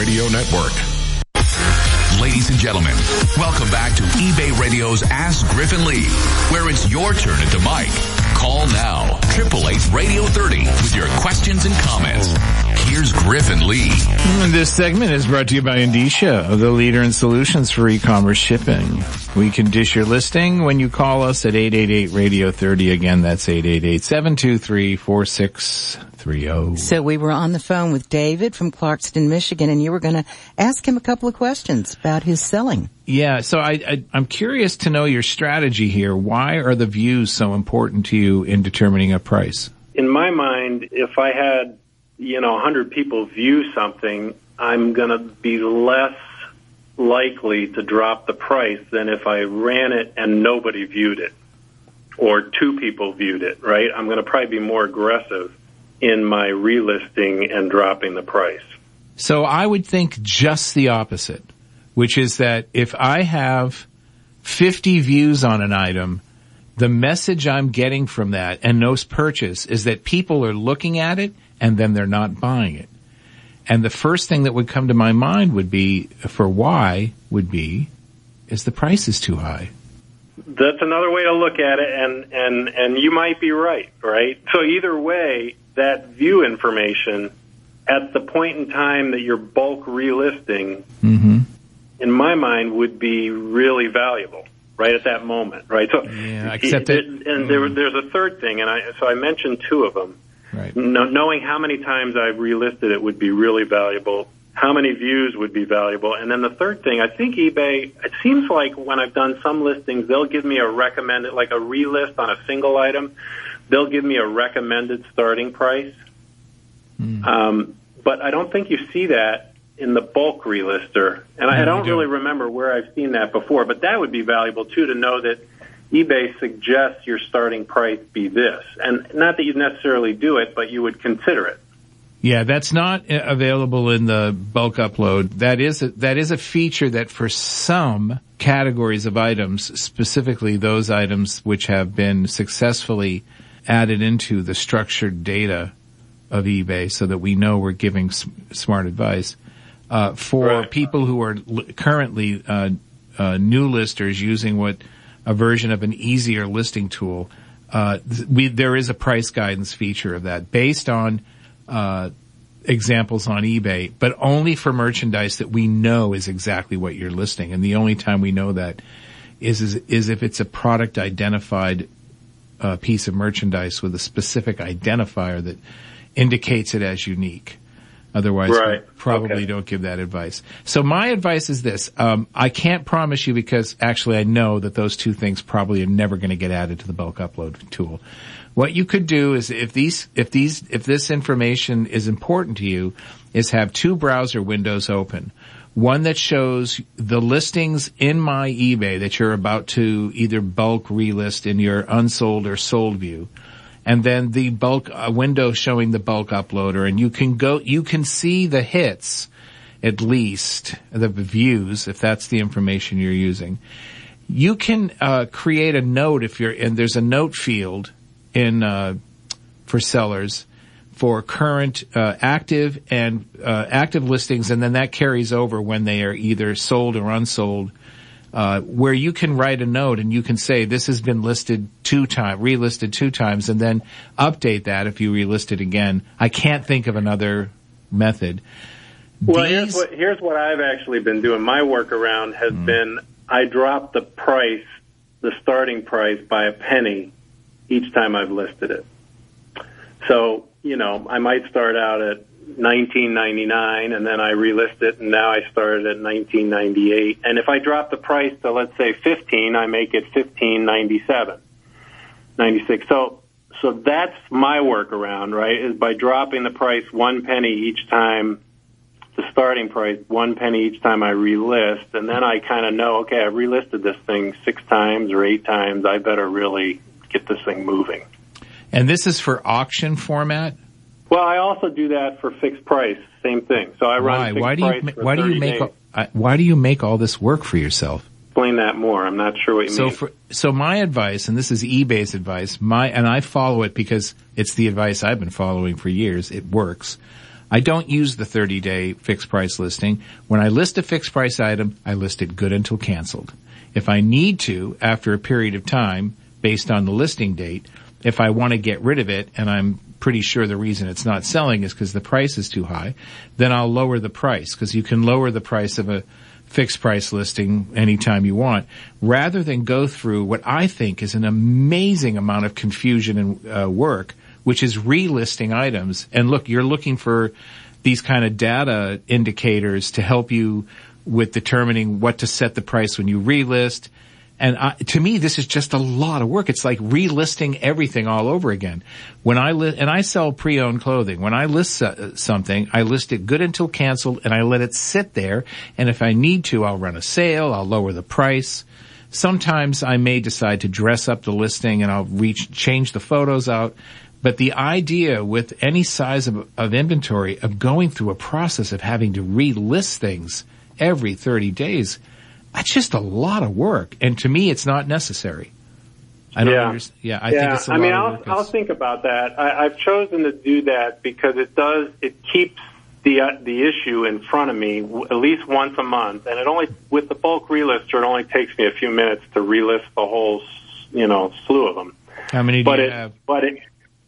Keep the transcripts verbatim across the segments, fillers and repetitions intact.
Radio Network. Ladies and gentlemen, welcome back to eBay Radio's Ask Griffin Lee, where it's your turn at the mic. Call now, eight eight eight, radio thirty, with your questions and comments. Here's Griffin Lee. And this segment is brought to you by Indicia, the leader in solutions for e-commerce shipping. We can dish your listing when you call us at eight eight eight, radio thirty. Again, that's eight eight eight, seven two three, four six three zero. So we were on the phone with David from Clarkston, Michigan, and you were going to ask him a couple of questions about his selling. Yeah, so I, I, I'm curious to know your strategy here. Why are the views so important to you in determining a price? In my mind, if I had, you know, one hundred people view something, I'm going to be less likely to drop the price than if I ran it and nobody viewed it or two people viewed it, right? I'm going to probably be more aggressive in my relisting and dropping the price. So I would think just the opposite, which is that if I have fifty views on an item, the message I'm getting from that and no purchase is that people are looking at it and then they're not buying it. And the first thing that would come to my mind would be, for why, would be, is the price is too high. That's another way to look at it, and, and, and you might be right, right? So either way, that view information at the point in time that you're bulk relisting, mm-hmm. in my mind, would be really valuable, right at that moment, right? So, yeah, except it, that, and there, there's a third thing, and I so I mentioned two of them. Right. No, knowing how many times I've relisted it would be really valuable. How many views would be valuable? And then the third thing, I think eBay, it seems like when I've done some listings, they'll give me a recommended, like a relist on a single item, they'll give me a recommended starting price. Mm. Um, but I don't think you see that in the bulk relister. And I, I don't really remember where I've seen that before, but that would be valuable too, to know that eBay suggests your starting price be this. And not that you'd necessarily do it, but you would consider it. Yeah, that's not available in the bulk upload. That is a, that is a feature that for some categories of items, specifically those items which have been successfully added into the structured data of eBay so that we know we're giving s- smart advice, uh, for right. people who are l- currently uh, uh, new listers using what a version of an easier listing tool, uh, we, there is a price guidance feature of that based on, uh, examples on eBay, but only for merchandise that we know is exactly what you're listing. And the only time we know that is, is, is if it's a product identified, uh, piece of merchandise with a specific identifier that indicates it as unique. Otherwise, right. we probably okay. don't give that advice. So my advice is this. Um, I can't promise you, because actually I know that those two things probably are never going to get added to the bulk upload tool. What you could do is, if these, if these, if this information is important to you, is have two browser windows open. One that shows the listings in my eBay that you're about to either bulk relist in your unsold or sold view. And then the bulk uh, window showing the bulk uploader, and you can go, you can see the hits, at least the views, if that's the information you're using. You can uh create a note if you're, and there's a note field in uh for sellers for current uh active and uh active listings, and then that carries over when they are either sold or unsold. Uh, where you can write a note and you can say this has been listed two times, relisted two times, and then update that if you relist it again. I can't think of another method. Well, These... here's what, here's what I've actually been doing. My workaround has mm. been I drop the price, the starting price, by a penny each time I've listed it. So, you know, I might start out at nineteen ninety-nine, and then I relist it, and now I started at nineteen ninety-eight. And if I drop the price to, let's say, fifteen, I make it fifteen ninety-seven, ninety-six. So, so that's my workaround, right? Is by dropping the price one penny each time, the starting price one penny each time I relist, and then I kind of know, okay, I've relisted this thing six times or eight times. I better really get this thing moving. And this is for auction format? Well, I also do that for fixed price, same thing. So I run why? fixed why do price you, for why do you make all, uh, why do you make all this work for yourself? Explain that more. I'm not sure what you so mean. For, so my advice, and this is eBay's advice, my and I follow it because it's the advice I've been following for years. It works. I don't use the thirty-day fixed price listing. When I list a fixed price item, I list it good until canceled. If I need to, after a period of time, based on the listing date, if I want to get rid of it, and I'm pretty sure the reason it's not selling is because the price is too high, then I'll lower the price, because you can lower the price of a fixed price listing anytime you want, rather than go through what I think is an amazing amount of confusion and uh, work, which is relisting items. And look, you're looking for these kind of data indicators to help you with determining what to set the price when you relist. And I, to me, this is just a lot of work. It's like relisting everything all over again. When I li- and I sell pre-owned clothing. When I list uh, something, I list it good until canceled, and I let it sit there. And if I need to, I'll run a sale. I'll lower the price. Sometimes I may decide to dress up the listing, and I'll reach change the photos out. But the idea with any size of, of inventory of going through a process of having to relist things every thirty days. That's just a lot of work, and to me, it's not necessary. I don't yeah. understand. Yeah, I yeah. think it's a I lot mean, of I'll, work. I'll think about that. I, I've chosen to do that because it does. It keeps the uh, the issue in front of me w- at least once a month, and it only with the bulk relister, it only takes me a few minutes to relist the whole, you know, slew of them. How many do but you it, have? But it.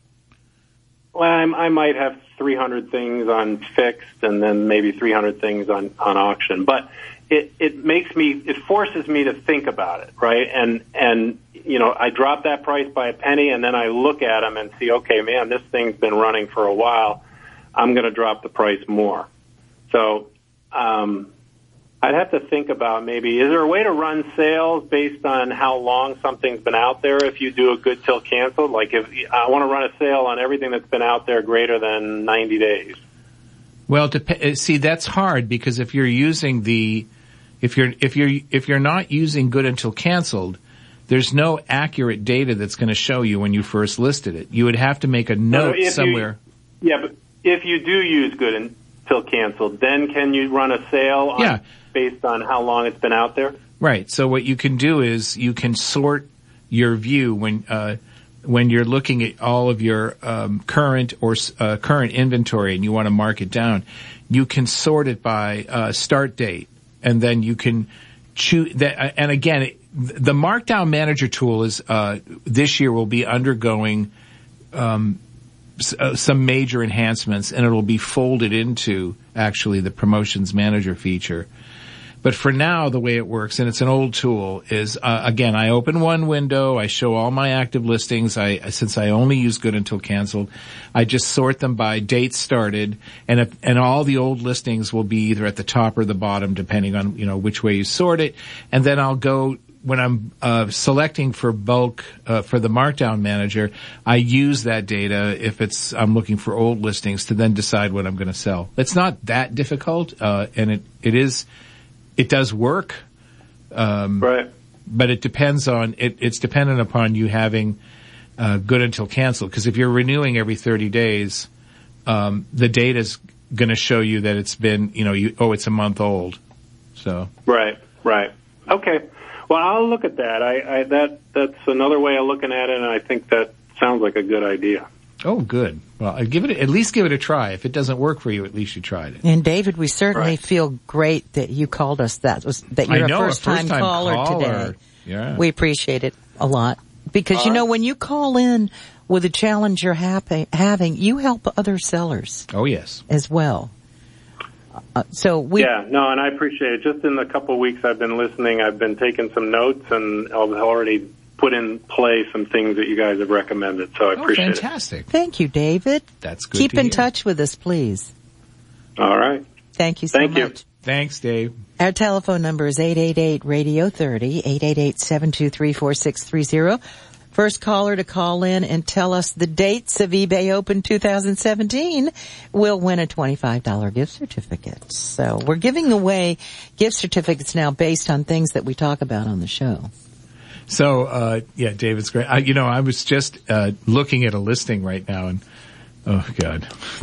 Well, I'm, I might have three hundred things on fixed, and then maybe three hundred things on on auction, but. It, it makes me, it forces me to think about it, right? And, and, you know, I drop that price by a penny, and then I look at them and see, okay, man, this thing's been running for a while. I'm going to drop the price more. So, um, I'd have to think about maybe, is there a way to run sales based on how long something's been out there if you do a good till canceled? Like if I want to run a sale on everything that's been out there greater than ninety days. Well, dep- see, that's hard because if you're using the, If you're, if you're, if you're not using good until canceled, there's no accurate data that's going to show you when you first listed it. You would have to make a note no, somewhere. You, yeah, but if you do use good until canceled, then can you run a sale on, yeah. based on how long it's been out there? Right. So what you can do is you can sort your view when, uh, when you're looking at all of your, um, current or, uh, current inventory and you want to mark it down. You can sort it by, uh, start date. And then you can choose that. And again, it, the Markdown Manager tool is, uh, this year will be undergoing, um, s- uh, some major enhancements, and it'll be folded into actually the Promotions Manager feature. But for now, the way it works, and it's an old tool, is, uh, again, I open one window, I show all my active listings. I, since I only use good until canceled, I just sort them by date started, and if, and all the old listings will be either at the top or the bottom, depending on, you know, which way you sort it. And then I'll go, when I'm, uh, selecting for bulk, uh, for the Markdown Manager, I use that data if it's, I'm looking for old listings to then decide what I'm going to sell. It's not that difficult, uh, and it, it is, It does work, um, right? But it depends on it. It's dependent upon you having uh, good until canceled. Because if you're renewing every thirty days, um, the data's going to show you that it's been, you know, you, oh, it's a month old. So right, right, okay. Well, I'll look at that. I, I that that's another way of looking at it, and I think that sounds like a good idea. Oh, good. Well, I'd give it at least give it a try. If it doesn't work for you, at least you tried it. And David, we certainly right. feel great that you called us. That was that you're I know, a first time caller, caller today. Yeah. We appreciate it a lot because uh, you know when you call in with a challenge you're happy, having, you help other sellers. Oh yes, as well. Uh, so we yeah no, and I appreciate it. Just in the couple of weeks I've been listening, I've been taking some notes, and I've already put in play some things that you guys have recommended, so I oh, appreciate fantastic. it. Thank you, David. That's good. Keep to in hear. touch with us, please. All right. Thank you so Thank much. You. Thanks, Dave. Our telephone number is eight eight eight, radio thirty, eight eight eight, seven two three, four six three zero. First caller to call in and tell us the dates of eBay Open two thousand seventeen will win a twenty-five dollars gift certificate. So we're giving away gift certificates now based on things that we talk about on the show. So, uh, yeah, David's great. I, you know, I was just, uh, looking at a listing right now and, oh God.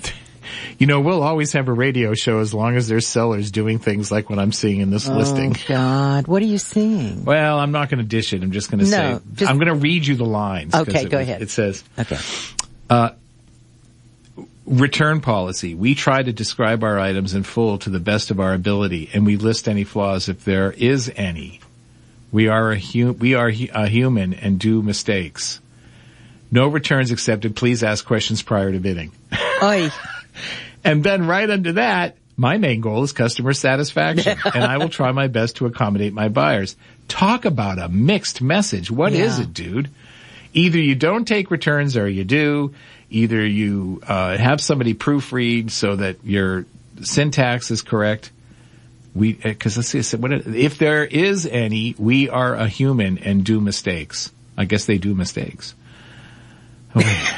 You know, we'll always have a radio show as long as there's sellers doing things like what I'm seeing in this oh, listing. Oh God, what are you seeing? Well, I'm not going to dish it. I'm just going to no, say, just, I'm going to read you the lines. Okay, it, go ahead. It says, okay. Uh, return policy. We try to describe our items in full to the best of our ability, and we list any flaws if there is any. We are a hu- we are hu- a human and do mistakes. No returns accepted. Please ask questions prior to bidding. Oy. And then right under that, my main goal is customer satisfaction, and I will try my best to accommodate my buyers. Talk about a mixed message. What Yeah. is it, dude? Either you don't take returns or you do. Either you uh, have somebody proofread so that your syntax is correct. We, because let's see, what it, if there is any, we are a human and do mistakes. I guess they do mistakes. Okay.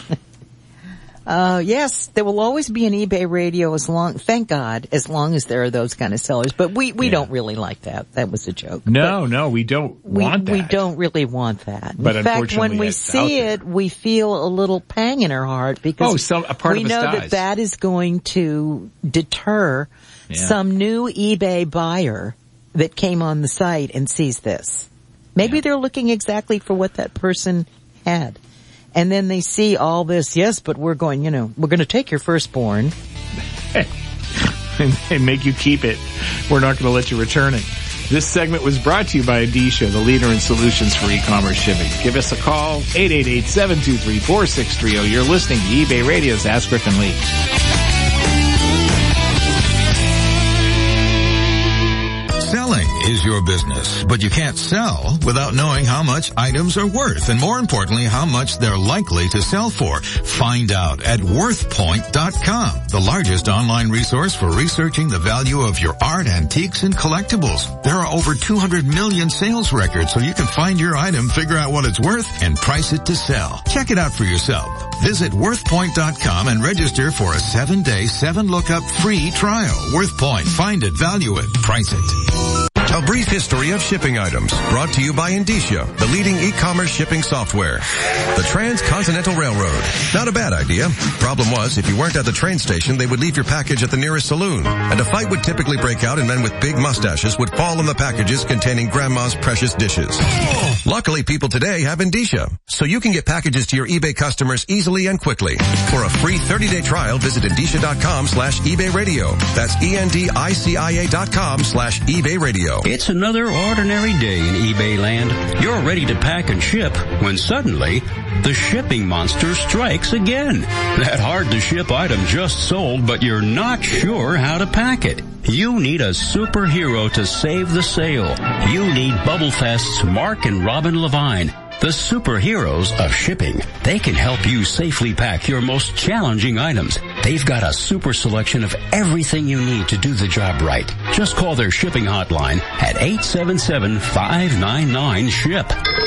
Uh, yes, there will always be an eBay radio as long, thank God, as long as there are those kind of sellers. But we, we Yeah. don't really like that. That was a joke. No, no, we don't We, want that. we don't really want that. But in fact, when unfortunately, we it's see out there. it, we feel a little pang in our heart because Oh, some- a part we of us know dies. that that is going to deter Yeah. some new eBay buyer that came on the site and sees this. Maybe Yeah. they're looking exactly for what that person had. And then they see all this, yes, but we're going, you know, we're going to take your firstborn. and, and make you keep it. We're not going to let you return it. This segment was brought to you by Indicia, the leader in solutions for e-commerce shipping. Give us a call, eight eight eight, seven two three, four six three zero. You're listening to eBay Radio's Ask Griffin Lee. Selling is your business, but you can't sell without knowing how much items are worth, and more importantly, how much they're likely to sell for. Find out at worth point dot com, the largest online resource for researching the value of your art, antiques, and collectibles. There are over two hundred million sales records, so you can find your item, figure out what it's worth, and price it to sell. Check it out for yourself. Visit worth point dot com and register for a seven-day, seven-lookup free trial. WorthPoint. Find it, value it, price it. A brief history of shipping items, brought to you by Indicia, the leading e-commerce shipping software. The Transcontinental Railroad. Not a bad idea. Problem was, if you weren't at the train station, they would leave your package at the nearest saloon. And a fight would typically break out and men with big mustaches would fall on the packages containing grandma's precious dishes. Luckily, people today have Indicia, so you can get packages to your eBay customers easily and quickly. For a free thirty-day trial, visit Indicia.com slash eBay radio. That's E-N-D-I-C-I-A dot com slash eBay radio. It's another ordinary day in eBay land. You're ready to pack and ship when suddenly the shipping monster strikes again. That hard-to-ship item just sold, but you're not sure how to pack it. You need a superhero to save the sale. You need BubbleFest's Mark and Robin Levine, the superheroes of shipping. They can help you safely pack your most challenging items. They've got a super selection of everything you need to do the job right. Just call their shipping hotline at eight seven seven, five nine nine, SHIP.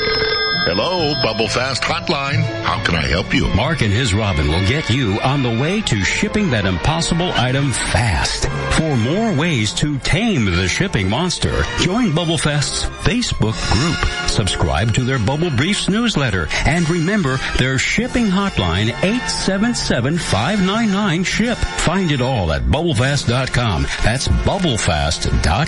Hello, BubbleFast Hotline. How can I help you? Mark and his Robin will get you on the way to shipping that impossible item fast. For more ways to tame the shipping monster, join BubbleFest's Facebook group. Subscribe to their Bubble Briefs newsletter. And remember their shipping hotline, eight seven seven, five nine nine, SHIP. Find it all at bubblefast dot com. That's bubblefast dot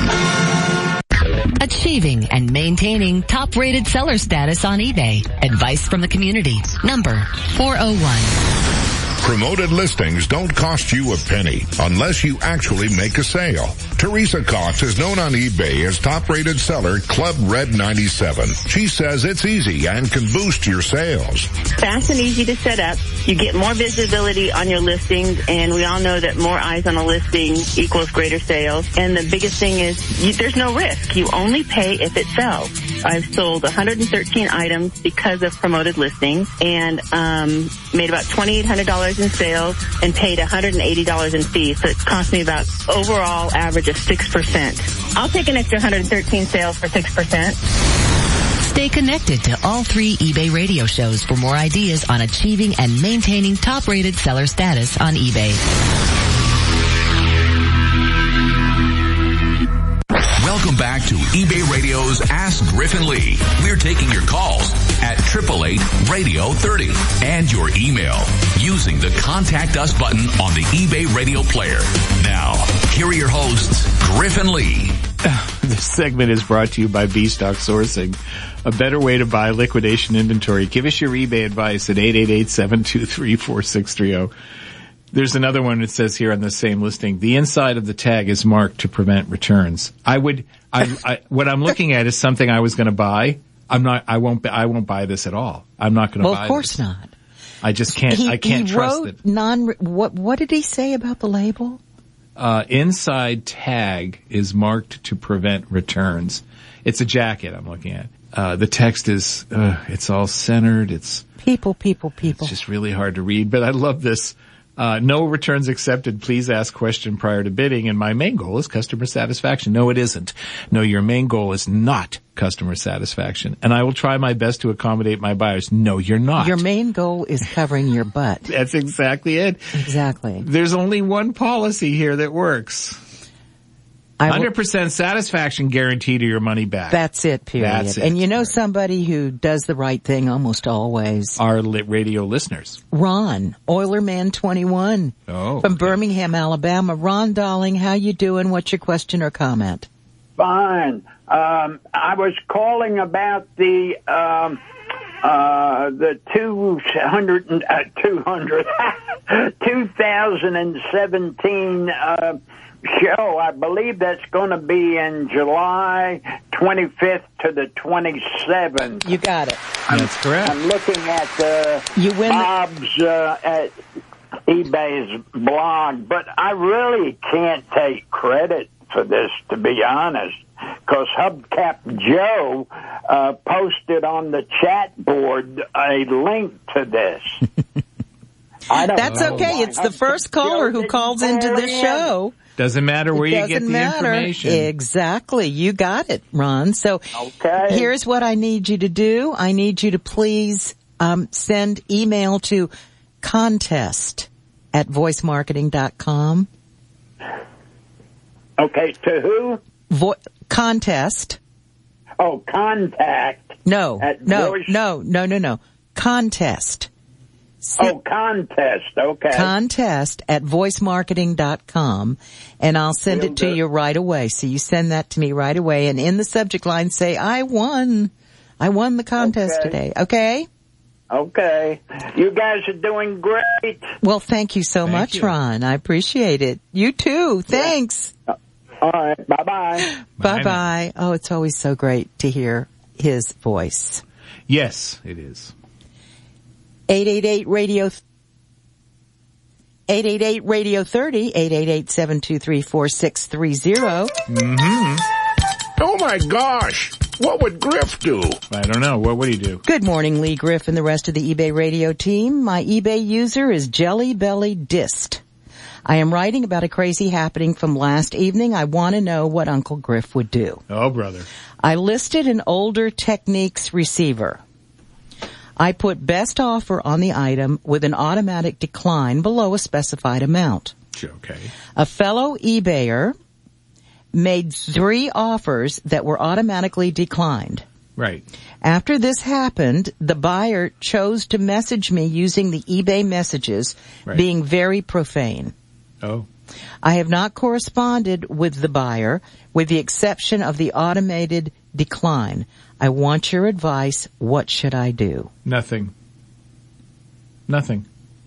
com. Achieving and maintaining top-rated seller status on eBay. Advice from the community. Number four oh one. Promoted listings don't cost you a penny unless you actually make a sale. Teresa Cox is known on eBay as top-rated seller Club Red ninety-seven. She says it's easy and can boost your sales. Fast and easy to set up. You get more visibility on your listings, and we all know that more eyes on a listing equals greater sales. And the biggest thing is you, there's no risk. You only pay if it sells. I've sold one hundred thirteen items because of promoted listings, and um, made about twenty-eight hundred dollars in sales and paid one hundred eighty dollars in fees. So it cost me about overall average of six percent. I'll take an extra one hundred thirteen sales for six percent. Stay connected to all three eBay radio shows for more ideas on achieving and maintaining top-rated seller status on eBay. Welcome back to eBay Radio's Ask Griffin Lee. We're taking your calls at eight eight eight, radio thirty and your email using the Contact Us button on the eBay Radio player. Now, here are your hosts, Griffin Lee This segment is brought to you by B-Stock Sourcing, a better way to buy liquidation inventory. Give us your eBay advice at eight eight eight, seven two three, four six three zero. There's another one that says here on the same listing, the inside of the tag is marked to prevent returns. I would, I, I what I'm looking at is something I was going to buy. I'm not, I won't, I won't buy this at all. I'm not going to well, buy this. Well, of course not. I just can't, he, I can't he trust wrote it. Non, what, what did he say about the label? Uh, inside tag is marked to prevent returns. It's a jacket I'm looking at. Uh, the text is, uh, it's all centered. It's people, people, people. It's just really hard to read, but I love this. Uh, no returns accepted. Please ask question prior to bidding. And my main goal is customer satisfaction. No, it isn't. No, your main goal is not customer satisfaction. And I will try my best to accommodate my buyers. No, you're not. Your main goal is covering your butt. That's exactly it. Exactly. There's only one policy here that works. one hundred percent satisfaction guarantee to your money back. That's it, period. That's it. And you know somebody who does the right thing almost always? Our lit radio listeners. Ron, Oilerman twenty-one. Oh. From okay. Birmingham, Alabama. Ron, darling, how you doing? What's your question or comment? Fine. Um, I was calling about the, um, uh, the two hundred, uh, two hundred, two thousand seventeen, uh, show. I believe that's going to be in July twenty-fifth to the twenty-seventh. You got it. I'm, that's correct. I'm looking at uh, you win Bob's uh, at eBay's blog, but I really can't take credit for this, to be honest, because Hubcap Joe uh, posted on the chat board a link to this. I don't That's know okay. why. It's the first caller who calls into the show. Doesn't matter where you get the matter. information. Exactly. You got it, Ron. So okay. Here's what I need you to do. I need you to please um, send email to contest at voice marketing dot com. Okay, to who? Vo- contest. Oh, contact. No, at no, voice- no, no, no, no. Contest. Oh, contest. Okay. Contest at voice marketing dot com, and I'll send Will it to do. you right away. So you send that to me right away, and in the subject line say, I won. I won the contest Okay. today. Okay? Okay. You guys are doing great. Well, thank you so Thank much, you. Ron. I appreciate it. You too. Thanks. All right. Bye-bye. Bye-bye. Oh, it's always so great to hear his voice. Yes, it is. eight eight eight radio eight eight eight radio thirty, eight eight eight, seven two three, four six three zero. Mm-hmm. Oh my gosh! What would Griff do? I don't know. What would he do? Good morning, Lee Griff and the rest of the eBay radio team. My eBay user is Jelly Belly Dist. I am writing about a crazy happening from last evening. I want to know what Uncle Griff would do. Oh, brother. I listed an older Techniques receiver. I put best offer on the item with an automatic decline below a specified amount. Okay. A fellow eBayer made three offers that were automatically declined. Right. After this happened, the buyer chose to message me using the eBay messages, Right. being very profane. Oh. I have not corresponded with the buyer, with the exception of the automated decline. I want your advice. What should I do? Nothing. Nothing.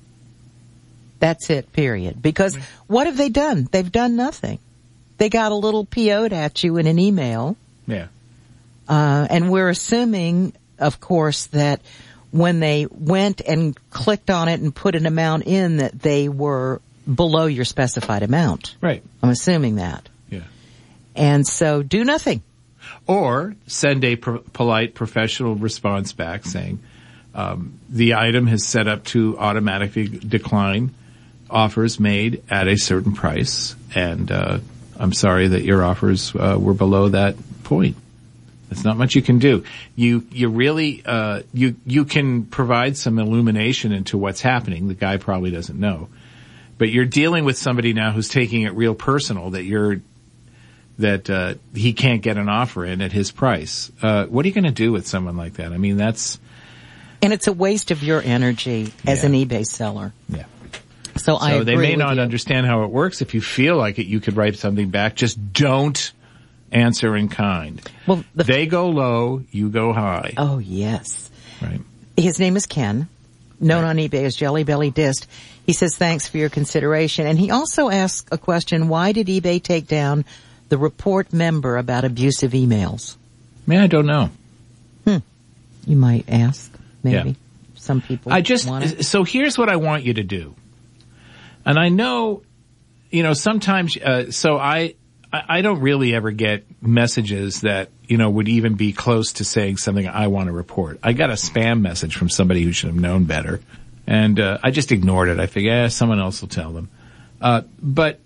That's it, period. Because what have they done? They've done nothing. They got a little P O'd at you in an email. Yeah. Uh, and we're assuming, of course, that when they went and clicked on it and put an amount in, that they were below your specified amount. Right. I'm assuming that. Yeah. And so do nothing. Or send a pro- polite professional response back saying, um, the item is set up to automatically decline offers made at a certain price, and uh, I'm sorry that your offers uh, were below that point. There's not much you can do. You you really uh, you you can provide some illumination into what's happening. The guy probably doesn't know, but you're dealing with somebody now who's taking it real personal that you're that uh, he can't get an offer in at his price. Uh, what are you going to do with someone like that? I mean, that's And it's a waste of your energy as Yeah. an eBay seller. yeah. So, I So they agree may with not you. understand how it works. If you feel like it, you could write something back. Just don't answer in kind. Well, the they go low, you go high. Oh, yes. Right. His name is Ken, known right. on eBay as Jelly Belly Disc. He says, thanks for your consideration. And he also asks a question, why did eBay take down the report member about abusive emails? Man, I don't know. Hmm. You might ask, maybe. Yeah. Some people I just, want it. So here's what I want you to do. And I know, you know, sometimes, uh, so I, I don't really ever get messages that, you know, would even be close to saying something I want to report. I got a spam message from somebody who should have known better. And, uh, I just ignored it. I figured, eh, someone else will tell them. Uh, but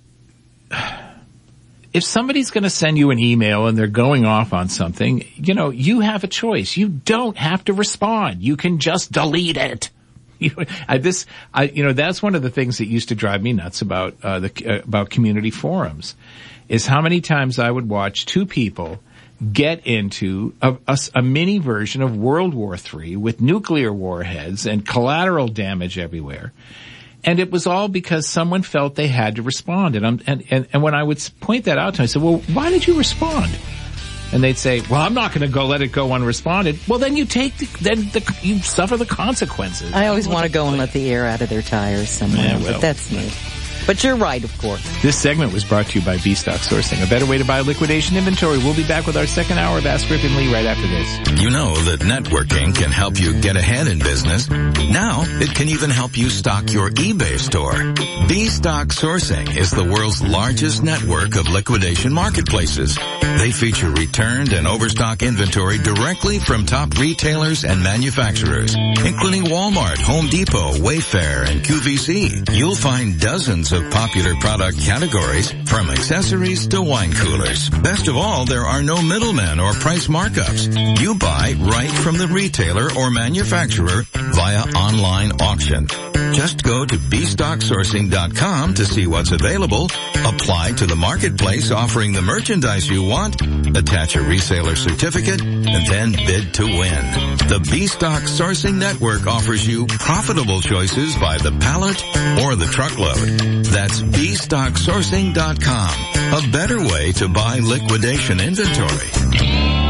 if somebody's going to send you an email and they're going off on something, you know, you have a choice. You don't have to respond. You can just delete it. You, I, this, I, you know, that's one of the things that used to drive me nuts about, uh, the, uh, about community forums, is how many times I would watch two people get into a, a, a mini version of World War Three with nuclear warheads and collateral damage everywhere. And it was all because someone felt they had to respond. And, I'm, and, and, and when I would point that out to them, I said, well, why did you respond? And they'd say, well, I'm not going to go let it go unresponded. Well, then you take the, then the, you suffer the consequences. I always want to go and let the air out of their tires somewhere, yeah, well, but that's me. But you're right, of course. This segment was brought to you by B-Stock Sourcing, a better way to buy liquidation inventory. We'll be back with our second hour of Ask Griffin Lee right after this. You know that networking can help you get ahead in business. Now, it can even help you stock your eBay store. B-Stock Sourcing is the world's largest network of liquidation marketplaces. They feature returned and overstock inventory directly from top retailers and manufacturers, including Walmart, Home Depot, Wayfair, and Q V C. You'll find dozens of popular product categories, from accessories to wine coolers. Best of all, there are no middlemen or price markups. You buy right from the retailer or manufacturer via online auction. Just go to b stock sourcing dot com to see what's available, apply to the marketplace offering the merchandise you want, attach a reseller certificate, and then bid to win. The B-Stock Sourcing Network offers you profitable choices by the pallet or the truckload. That's b stock sourcing dot com, a better way to buy liquidation inventory.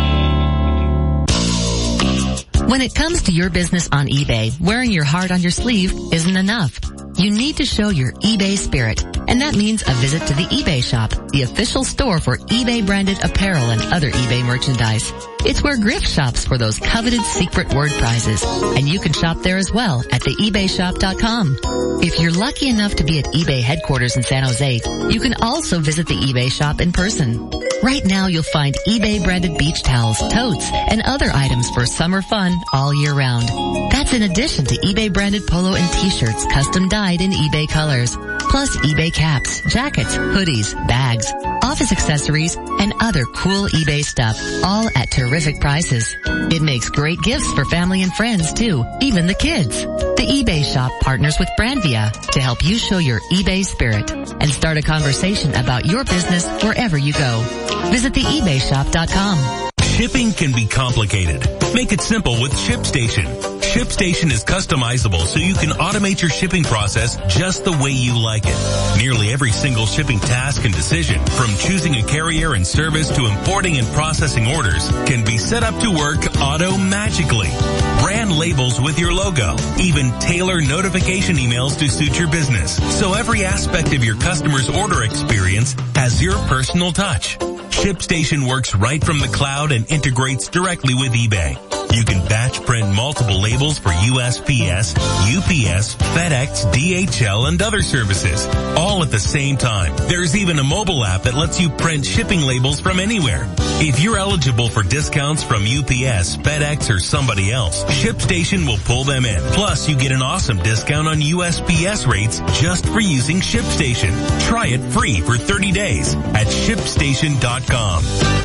When it comes to your business on eBay, wearing your heart on your sleeve isn't enough. You need to show your eBay spirit, and that means a visit to the eBay shop, the official store for eBay-branded apparel and other eBay merchandise. It's where Griff shops for those coveted secret word prizes, and you can shop there as well at the ebay shop dot com. If you're lucky enough to be at eBay headquarters in San Jose, you can also visit the eBay shop in person. Right now you'll find eBay-branded beach towels, totes, and other items for summer fun all year round. That's in addition to eBay-branded polo and t-shirts custom dyed in eBay colors, plus eBay caps, jackets, hoodies, bags, office accessories, and other cool eBay stuff, all at terrific prices. It makes great gifts for family and friends too, even the kids. The eBay shop partners with Brandvia to help you show your eBay spirit and start a conversation about your business wherever you go. Visit the ebay shop dot com. Shipping can be complicated. Make it simple with ShipStation. ShipStation is customizable so you can automate your shipping process just the way you like it. Nearly every single shipping task and decision, from choosing a carrier and service to importing and processing orders, can be set up to work auto-magically. Brand labels with your logo, even tailor notification emails to suit your business. So every aspect of your customer's order experience has your personal touch. ShipStation works right from the cloud and integrates directly with eBay. You can batch print multiple labels for U S P S, U P S, FedEx, D H L, and other services, all at the same time. There's even a mobile app that lets you print shipping labels from anywhere. If you're eligible for discounts from U P S, FedEx, or somebody else, ShipStation will pull them in. Plus, you get an awesome discount on U S P S rates just for using ShipStation. Try it free for thirty days at ship station dot com.